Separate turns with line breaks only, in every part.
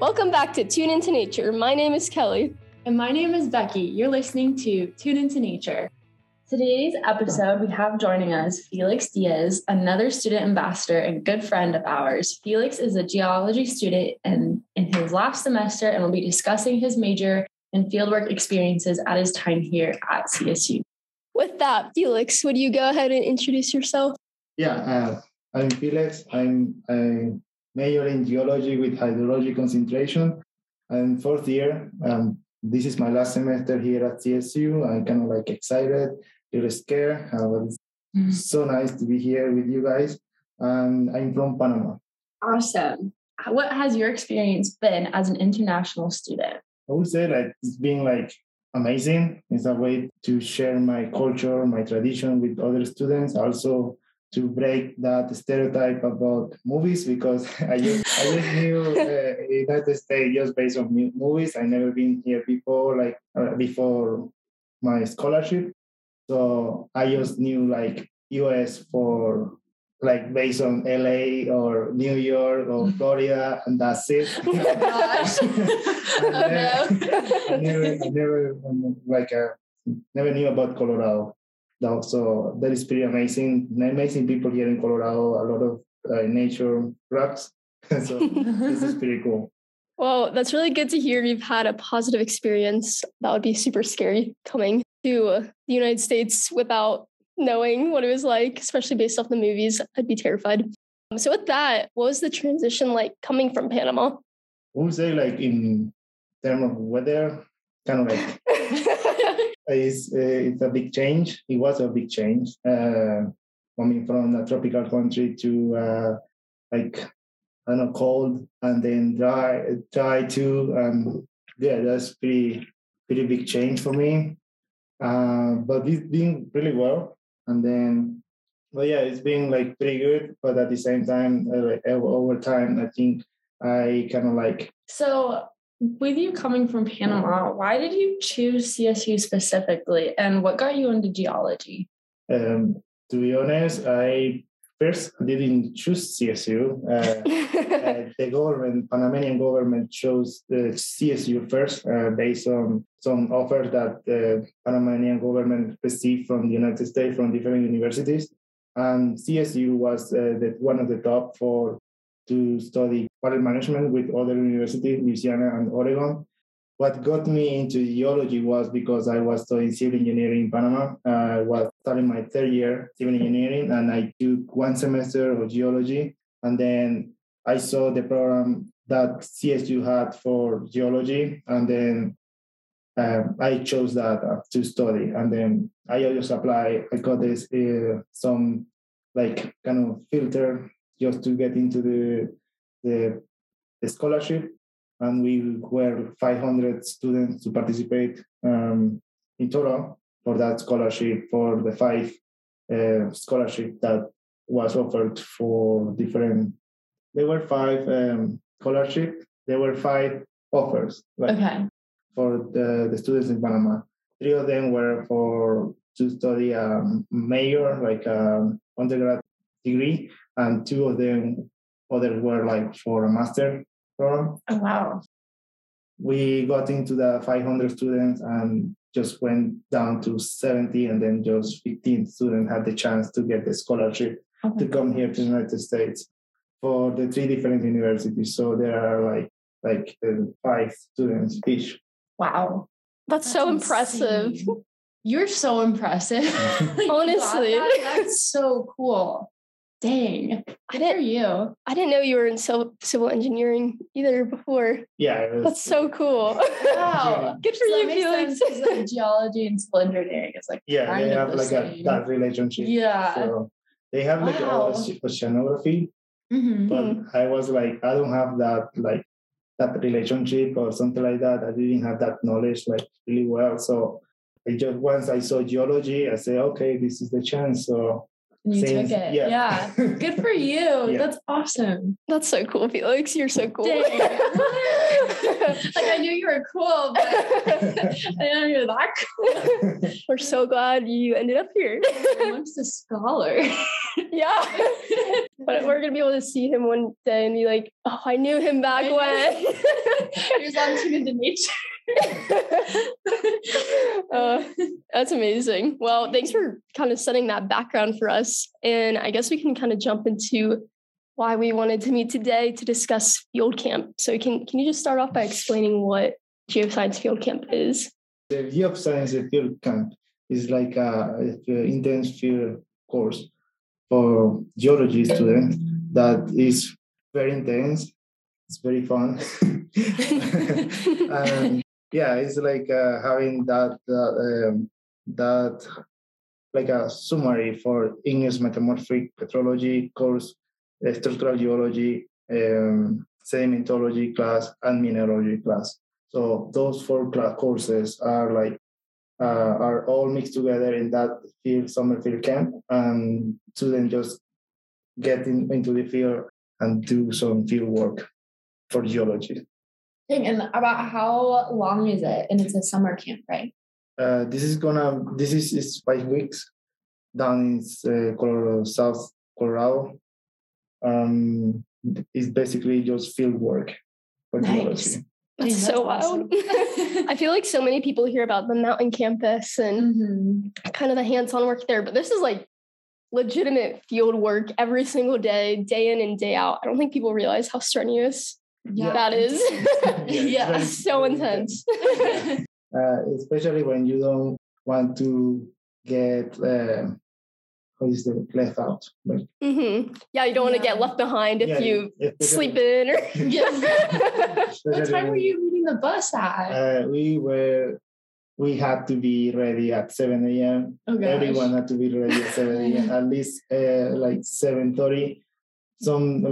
Welcome back to Tune Into Nature. My name is Kelly.
And my name is Becky. You're listening to Tune Into Nature. Today's episode, we have joining us Felix Diaz, another student ambassador and good friend of ours. Felix is a geology student in his last semester and will be discussing his major and fieldwork experiences at his time here at CSU.
With that, Felix, would you go ahead and introduce yourself?
Yeah, I'm Felix. I'm a major in geology with hydrology concentration. I'm fourth year. This is my last semester here at CSU. I'm kind of like excited, a little scared. It's so nice to be here with you guys. And I'm from Panama.
Awesome. What has your experience been as an international student?
I would say like it's been like amazing. It's a way to share my culture, my tradition with other students. Also to break that stereotype about movies, because I just knew United States just based on movies. I never been here before, before my scholarship. So I just knew like US for like based on LA or New York or Florida, and that's it.
Oh my gosh.
I never knew about Colorado. So that is pretty amazing. Amazing people here in Colorado, a lot of nature rocks. So this is pretty cool.
Well, that's really good to hear you've had a positive experience. That would be super scary coming to the United States without knowing what it was like, especially based off the movies. I'd be terrified. So with that, what was the transition like coming from Panama?
I would say like in terms of weather, kind of like it's a big change. It was a big change coming from a tropical country to cold and then dry too. That's pretty big change for me. But it's been really well. And then, it's been like pretty good. But at the same time, over time, I think I kind of like.
So with you coming from Panama, why did you choose CSU specifically, and what got you into geology?
To be honest, I didn't choose CSU. The Panamanian government chose the CSU first, based on some offers that the Panamanian government received from the United States from different universities, and CSU was one of the top to study water management with other universities, Louisiana and Oregon. What got me into geology was because I was studying civil engineering in Panama. I was starting my third year civil engineering, and I took one semester of geology. And then I saw the program that CSU had for geology, and then I chose that to study. And then I just applied. I got this some like kind of filter just to get into the scholarship. And we were 500 students to participate in total for that scholarship, for the 5 scholarship that was offered for different. There were 5 scholarships. There were 5 offers for the students in Panama. 3 of them were to study a major, like undergrad degree, and 2 of them others were like for a master program.
Oh, wow.
We got into the 500 students and just went down to 70, and then just 15 students had the chance to get the scholarship to come here to the United States for the 3 different universities. So there are like 5 students each.
Wow.
That's so impressive.
You're so impressive.
Honestly.
That's so cool. Dang. Good for you.
I didn't know you were in civil engineering either before.
Yeah.
That's so cool.
Wow.
Good for you, Felix.
Like geology and civil engineering is like
they have like that relationship.
Yeah.
So they have like oceanography, but I was like, I don't have that relationship or something like that. I didn't have that knowledge like really well. So once I saw geology, I said, okay, this is the chance. So
you took it. Yeah. Good for you. Yeah. That's awesome.
That's so cool, Felix. You're so cool.
Like, I knew you were cool, but I didn't know you were that cool.
We're so glad you ended up here.
Amongst a scholar.
Yeah. But we're going to be able to see him one day and be like, oh, I knew him back when.
He was on Tune Into Nature.
That's amazing. Well, thanks for kind of setting that background for us. And I guess we can kind of jump into why we wanted to meet today to discuss field camp. So can you just start off by explaining what Geoscience Field Camp is?
The Geoscience Field Camp is like an intense field course for geology students that is very intense. It's very fun. And yeah, it's like having that like a summary for English metamorphic petrology course, structural geology, sedimentology class, and mineralogy class. So those four courses are all mixed together in that summer field camp, and students just get into the field and do some field work for geology.
And about how long is it? And it's a summer camp, right?
This is 5 weeks down in Colorado, South Colorado. It's basically just field work for geology.
That's so wild. Awesome. I feel like so many people hear about the mountain campus and kind of the hands-on work there, but this is like legitimate field work every single day, day in and day out. I don't think people realize how strenuous that is.
Yeah,
so intense.
Especially when you don't want to get left out. Like,
yeah, you don't want to get left behind if you sleep in. Or
What time were you meeting the bus at?
We had to be ready at 7 a.m. Everyone had to be ready at 7 a.m. At least like 7:30. Some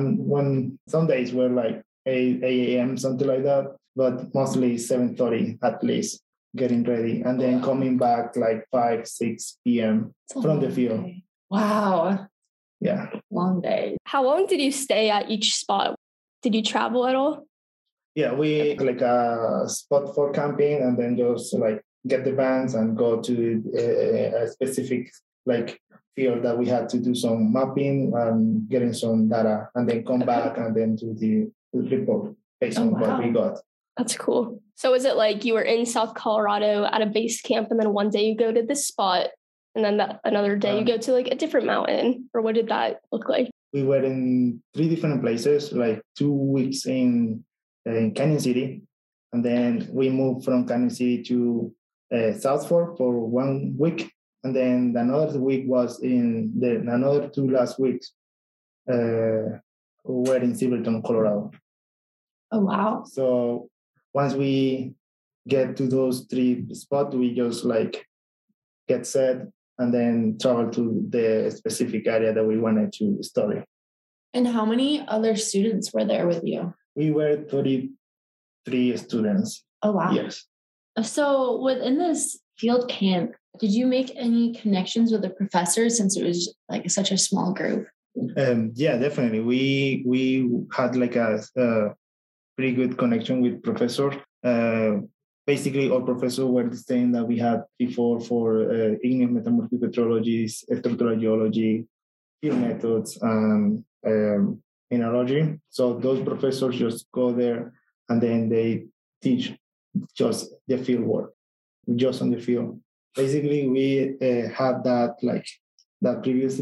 days were like 8 a.m. something like that, but mostly 7:30 at least getting ready, and then coming back like 5-6 p.m. from the field.
Day. Wow.
Yeah.
Long day.
How long did you stay at each spot? Did you travel at all?
Yeah, we like a spot for camping, and then just like get the vans and go to a specific like field that we had to do some mapping and getting some data, and then come back and then do the report based on what we got.
That's cool. So is it like you were in South Colorado at a base camp, and then one day you go to this spot, and then another day you go to like a different mountain? Or what did that look like?
We were in 3 different places, like 2 weeks in Canyon City, and then we moved from Canyon City to South Fork for 1 week, and then another week was in another 2 last weeks were in Silverton, Colorado.
Oh wow!
So once we get to those 3 spots, we just like get set and then travel to the specific area that we wanted to study.
And how many other students were there with you?
We were 33 students.
Oh, wow.
Yes.
So within this field camp, did you make any connections with the professors since it was like such a small group?
Yeah, definitely. We had like a pretty good connection with professors. Basically, all professors were the same that we had before for English metamorphic petrology, structural geology, field methods, and mineralogy. So those professors just go there and then they teach just the field work, just on the field. Basically, we had that previous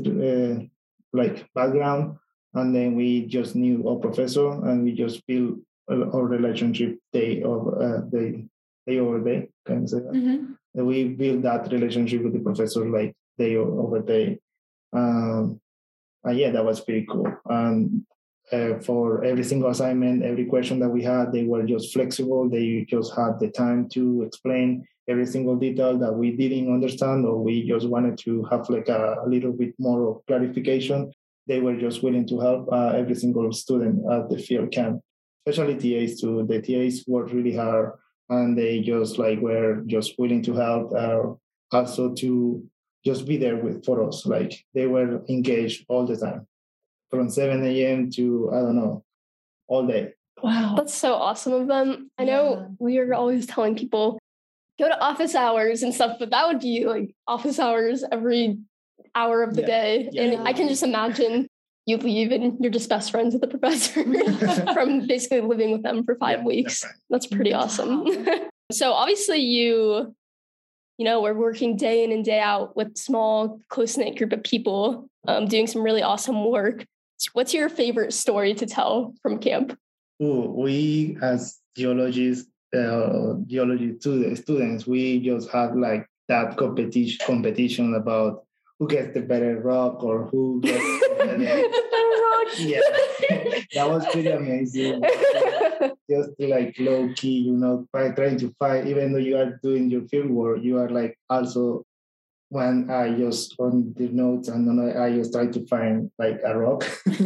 background, and then we just knew our professor, and we just built our relationship day over day. Can you say that? Mm-hmm. We built that relationship with the professor like day over day. And yeah, that was pretty cool. And for every single assignment, every question that we had, they were just flexible. They just had the time to explain every single detail that we didn't understand, or we just wanted to have like a little bit more of clarification. They were just willing to help every single student at the field camp, especially TAs too. The TAs worked really hard, and they just were just willing to help, also to just be there for us. Like they were engaged all the time, from 7 a.m. to, I don't know, all day.
Wow.
That's so awesome of them. I know we are always telling people go to office hours and stuff, but that would be like office hours every hour of the day.
Yeah.
And I can just imagine you leave and you're just best friends with the professor from basically living with them for 5 weeks. That's pretty awesome. So obviously you know, we're working day in and day out with small, close-knit group of people doing some really awesome work. What's your favorite story to tell from camp?
We as geology students, we just had like that competition about who gets the better rock or who gets the better rock. Yeah, that was pretty amazing. Just like low key, you know, by trying to find, even though you are doing your field work, you are like also when I just on the notes and then I just try to find like a rock.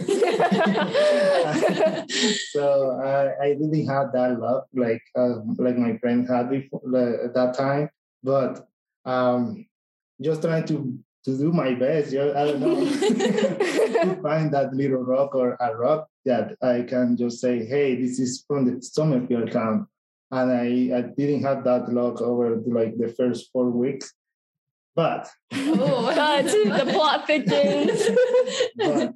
So I didn't have that luck like my friend had before at that time, but just trying to do my best. I don't know, to find that little rock or a rock that I can just say, hey, this is from the Summerfield camp. And I didn't have that luck over like the first 4 weeks. But
the plot thickens.
But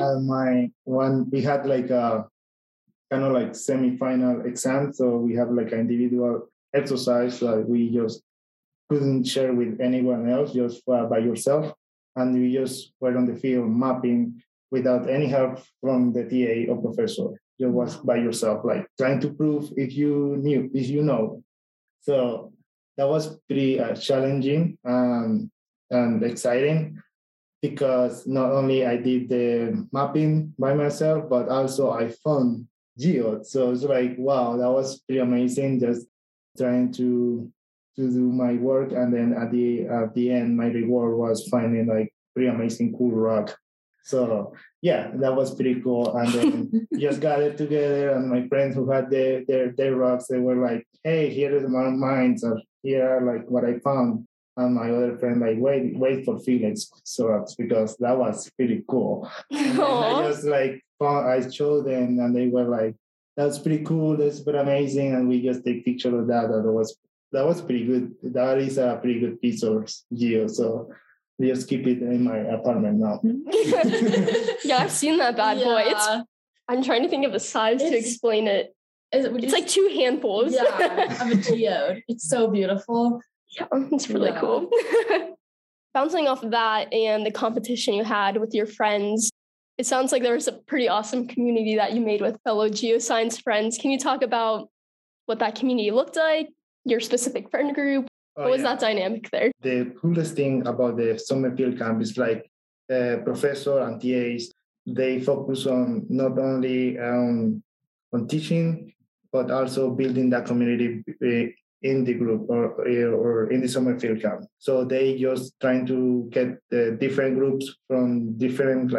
we had like a kind of like semi-final exam, so we have like an individual exercise that we just couldn't share with anyone else, just by yourself, and we just were on the field mapping without any help from the TA or professor. You was by yourself, like trying to prove if you know. So that was pretty challenging and exciting, because not only I did the mapping by myself, but also I found geodes. So it's like, wow, that was pretty amazing. Just trying to do my work, and then at the end, my reward was finding like pretty amazing cool rock. So yeah, that was pretty cool. And then just got it together, and my friends who had their rocks, they were like, hey, here is mine. So here are like what I found. And my other friend like, wait for Felix rocks, because that was pretty cool. And I just like I showed them, and they were like, that's pretty cool, that's pretty amazing. And we just take picture of that. And that was pretty good. That is a pretty good piece of geo. So we just keep it in my apartment now.
Yeah, I've seen that bad boy. I'm trying to think of a size to explain it. It's like 2 handfuls.
Yeah, of a geode. It's so beautiful.
Yeah, it's really cool. Bouncing off of that and the competition you had with your friends, it sounds like there was a pretty awesome community that you made with fellow geoscience friends. Can you talk about what that community looked like, your specific friend group? What was that dynamic there?
The coolest thing about the Summerfield camp is like professor and TAs, they focus on not only on teaching, but also building that community in the group or in the Summerfield camp. So they just trying to get the different groups from different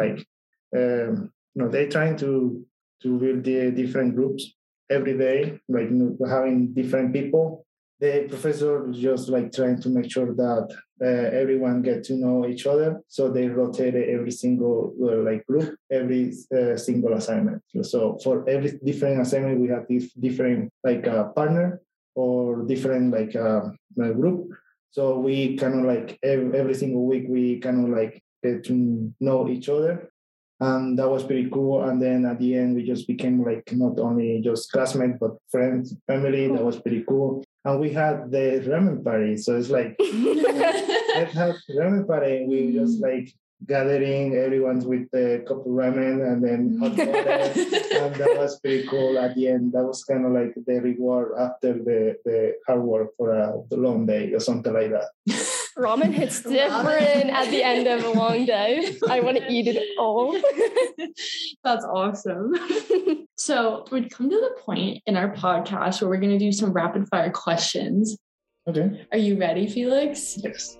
they're trying to build the different groups every day, like having different people. The professor is just like trying to make sure that everyone get to know each other. So they rotate every single group, every single assignment. So for every different assignment, we have this different partner or different group. So we kind of like every single week we kind of like get to know each other. And that was pretty cool. And then at the end, we just became like not only just classmates, but friends, family. That was pretty cool. And we had the ramen party. So it's like, let's have ramen party. We just like gathering, everyone's with a cup of ramen and then hot water. And that was pretty cool at the end. That was kind of like the reward after the hard work for a long day or something like that.
Ramen hits different at the end of a long day. I want to eat it all.
That's awesome. So we've come to the point in our podcast where we're going to do some rapid fire questions.
Okay.
Are you ready, Felix?
Yes.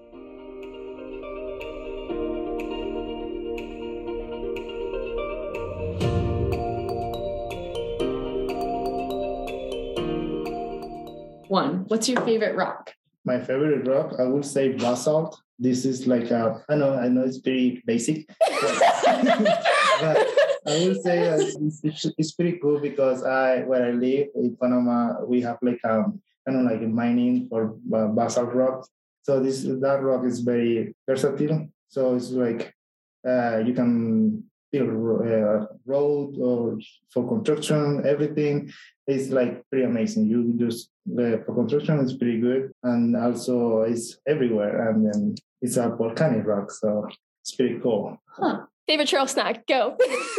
One, what's your favorite rock?
My favorite rock, I would say basalt. This is like I know it's pretty basic, but But I will say it's pretty cool because where I live in Panama, we have like kind of like mining for basalt rock. So that rock is very versatile. So it's like you can build road or for construction, everything is like pretty amazing. You just for construction is pretty good, and also it's everywhere, and then it's a volcanic rock, so it's pretty cool.
Huh.
Favorite trail snack? Go.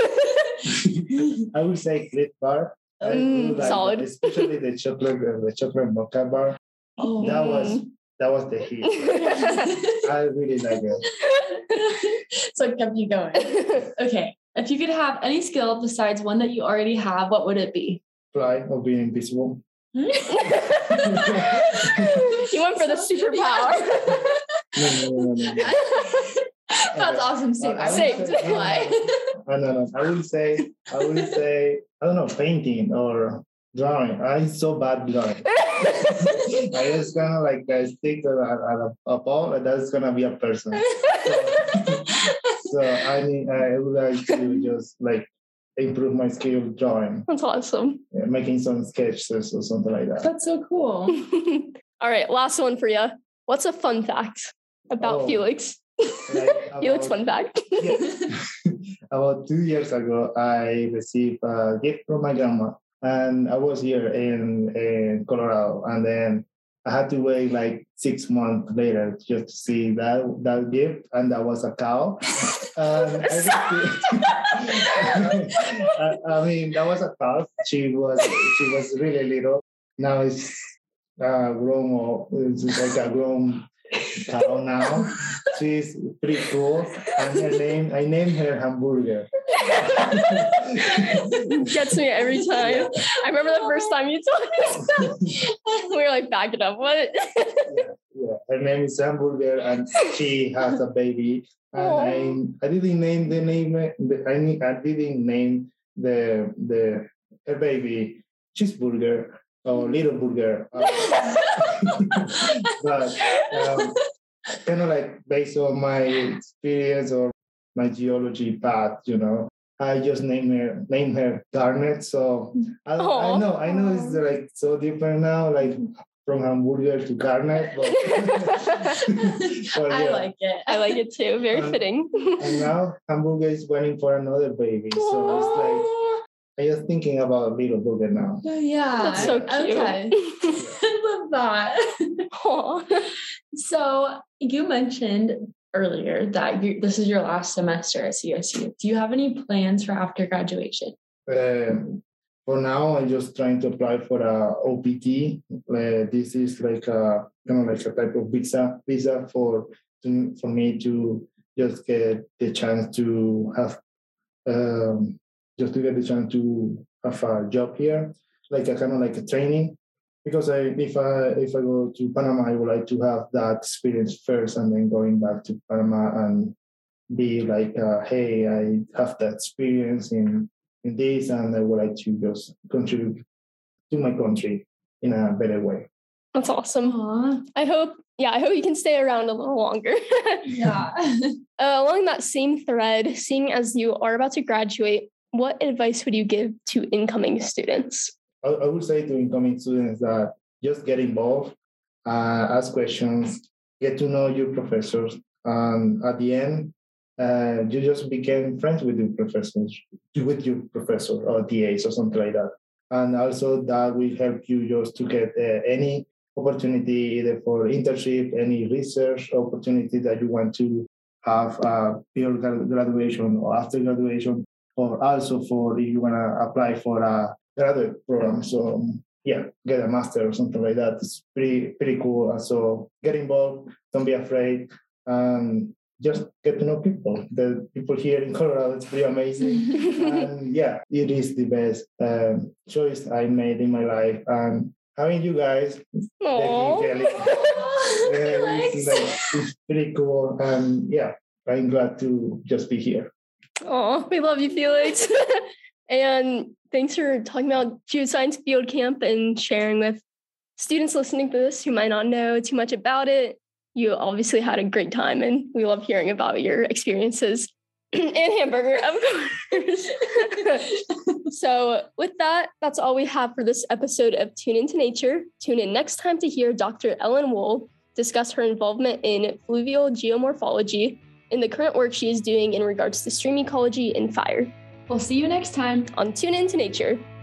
I would say Cliff Bar. I do like
solid.
that, especially the chocolate mocha bar.
Oh,
That was the hit. I really like it.
So it kept you going. Okay. If you could have any skill besides one that you already have, what would it be?
Fly or being invisible.
You went for the superpower.
No.
That's awesome, Steve. I
Saved.
No. I would say, I don't know, painting or drawing. I'm so bad drawing. I just kind of like stick a ball, and that's gonna be a person. So I would like to just like improve my skill drawing.
That's awesome.
Making some sketches or something like that.
That's so cool.
All right, last one for you. What's a fun fact about Felix? Felix fun fact.
About 2 years ago, I received a gift from my grandma, and I was here in Colorado, and then I had to wait like 6 months later just to see that gift, and that was a cow. I mean, that was a cow. She was really little. Now it's grown. It's like a grown cow now. She's pretty cool, and I named her Hamburger.
Gets me every time. I remember the first time you told us that. We were like, back it up. What?
Yeah. Her name is Hamburger, and she has a baby. And I didn't name the name. I didn't name the her baby Cheeseburger or Little Burger. But kind of like based on my experience or my geology path, I just named her Garnet. So I know it's like so different now, like from Hamburger to Garnet. But,
I like it.
I like it too. Very fitting.
And now Hamburger is waiting for another baby. So it's like I'm just thinking about Little Burger now.
Yeah.
That's so cute.
Okay. I love that.
Aww.
So you mentioned earlier that this is your last semester at CSU. Do you have any plans for after graduation?
For now, I'm just trying to apply for a OPT. This is like a kind of like a type of visa for me to just get the chance to have a job here, like a kind of like a training. Because if I go to Panama, I would like to have that experience first, and then going back to Panama and be like, hey, I have that experience in this, and I would like to just contribute to my country in a better way.
That's awesome.
Aww.
I hope you can stay around a little longer.
Yeah.
Along that same thread, seeing as you are about to graduate, what advice would you give to incoming students?
I would say to incoming students that just get involved, ask questions, get to know your professors, and at the end, you just become friends with your professor or TAs or something like that. And also that will help you just to get any opportunity either for internship, any research opportunity that you want to have before graduation or after graduation, or also for if you want to apply for a graduate program. So get a master or something like that. It's pretty cool. And so get involved, don't be afraid, and just get to know people. The people here in Colorado, it's pretty amazing. And it is the best choice I made in my life. And having you guys, it's pretty cool. And I'm glad to just be here.
Oh, we love you, Felix. And thanks for talking about Geoscience Field Camp and sharing with students listening to this who might not know too much about it. You obviously had a great time, and we love hearing about your experiences. And hamburger, of course. So with that, that's all we have for this episode of Tune Into Nature. Tune in next time to hear Dr. Ellen Wohl discuss her involvement in fluvial geomorphology and the current work she is doing in regards to stream ecology and fire.
We'll see you next time
on Tune Into Nature.